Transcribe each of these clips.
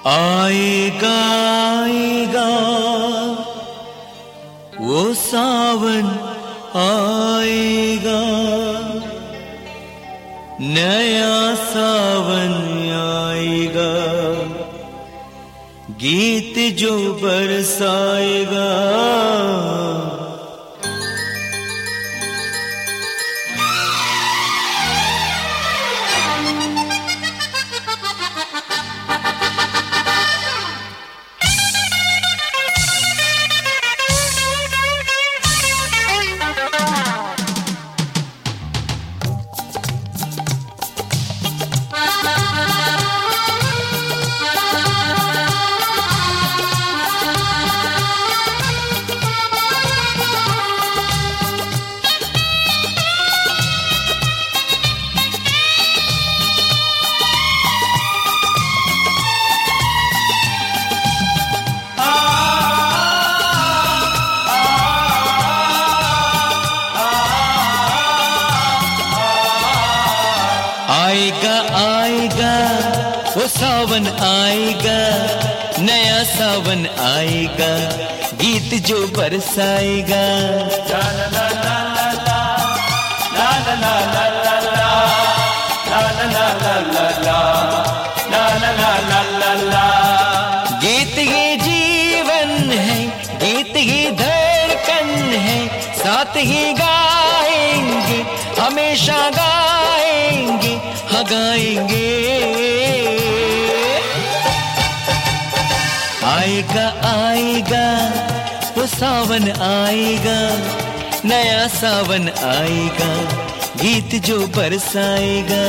आएगा आएगा वो सावन आएगा, नया सावन आएगा, गीत जो बरसाएगा। आएगा आएगा वो सावन आएगा, नया सावन आएगा, गीत जो बरसाएगा। ला ला ला ला ला ला ला ला ला ला ला ला ला ला ला। गीत ही जीवन है, गीत ही धड़कन है, साथ ही गाएंगे, हमेशा गाएंगे, गाएंगे। आएगा आएगा वो सावन आएगा, नया सावन आएगा, गीत जो बरसाएगा।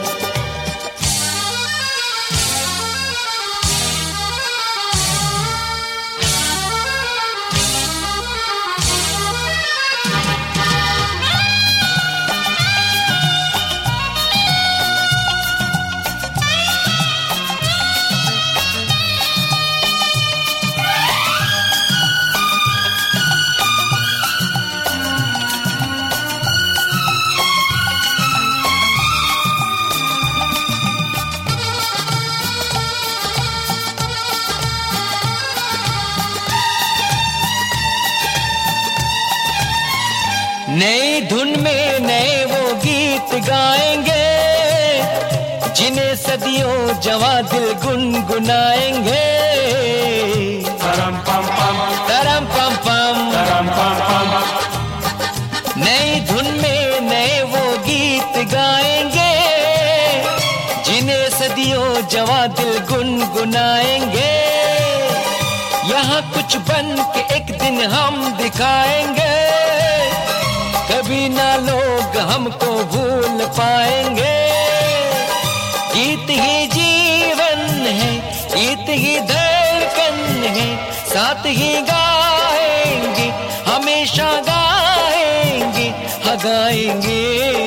नई धुन में नए वो गीत गाएंगे, जिन्हें सदियों जवां दिल गुनगुनाएंगे। तरम पम पम तरम पम पम तरम पम पम। नई धुन में नए वो गीत गाएंगे, जिन्हें सदियों जवां दिल गुनगुनाएंगे। यहाँ कुछ बन के एक दिन हम दिखाएंगे, कभी ना लोग हमको भूल पाएंगे। गीत ही जीवन है, गीत ही धड़कन है, साथ ही गाएंगे, हमेशा गाएंगे, गाएंगे।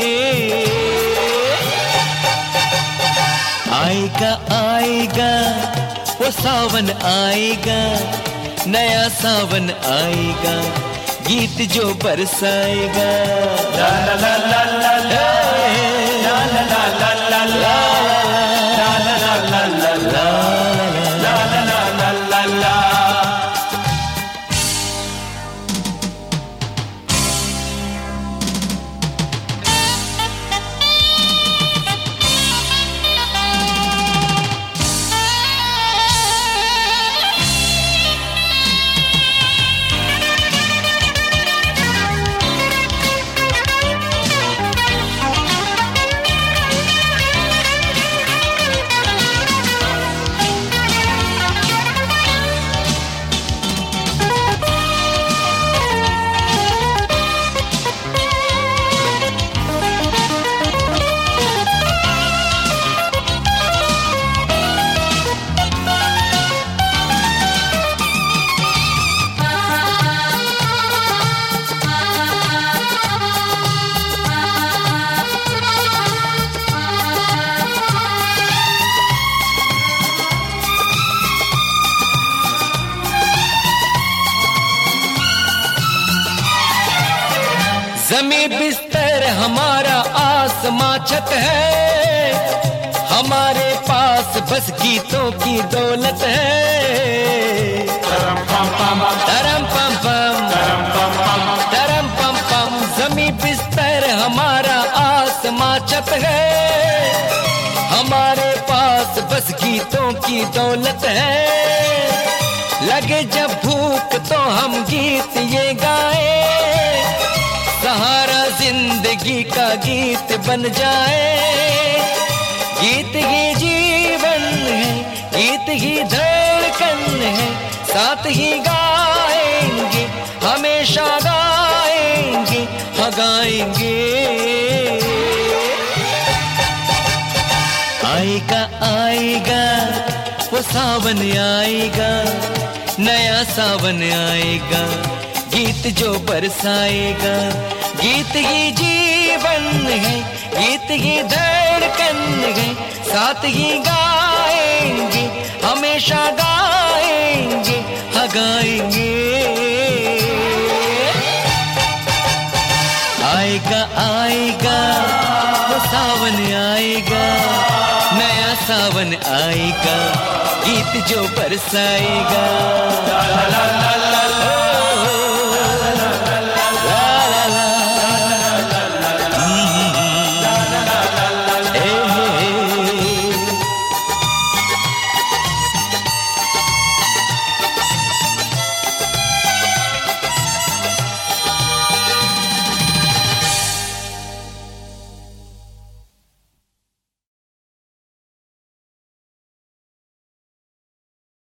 आएगा आएगा वो सावन आएगा, नया सावन आएगा, गीत जो बरसाएगा। ला ला ला ला ला ला ला ला ला ला ला ला ला ला ला ला ला। ज़मीं बिस्तर हमारा आसमां छत है, हमारे पास बस गीतों की दौलत है। तरम पम पम तरम पम पम तरम पम पम, जमी बिस्तर हमारा आसमां छत है, हमारे पास बस गीतों की दौलत है। लगे जब भूख तो हम गीत ये गाए, सहारा जिंदगी का गीत बन जाए। गीत ही जीवन है, गीत ही धड़कन है, साथ ही गाएंगे, हमेशा गाएंगे, हाँ गाएंगे। आएगा आएगा वो सावन आएगा, नया सावन आएगा, गीत जो बरसाएगा। गीत ही जीवन है, गीत ही धड़कन है, साथ ही गाएंगे, हमेशा गाएंगे, हाँ गाएंगे। आएगा आएगा वो सावन आएगा, नया सावन आएगा, गीत जो बरसाएगा। ला ला ला ला